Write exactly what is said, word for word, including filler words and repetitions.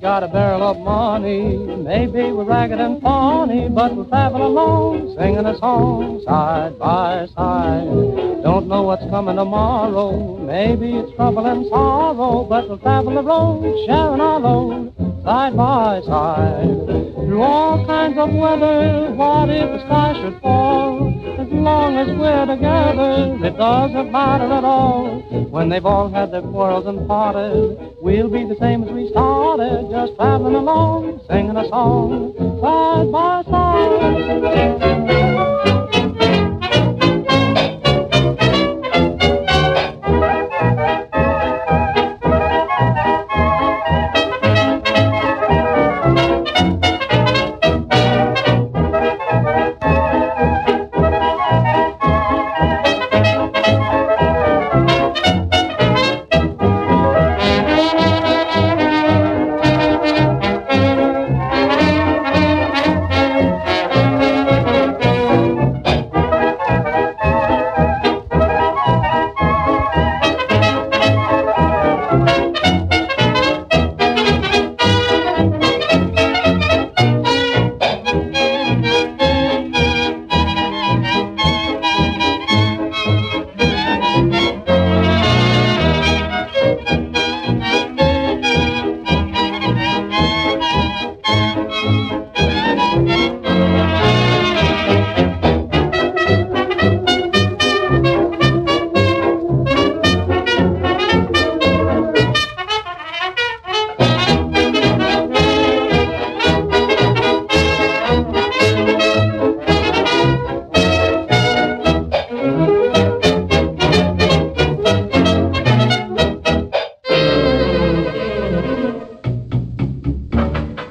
got a barrel of money. Maybe we're ragged and funny, but we'll travel along, singing a song side by side. Don't know what's coming tomorrow. Maybe it's trouble and sorrow, but we'll travel the road, sharing our load, side by side. Through all kinds of weather, what if the sky should fall? As long as we're together, it doesn't matter at all. When they've all had their quarrels and parted, we'll be the same as we started, just traveling along, singing a song, side by side.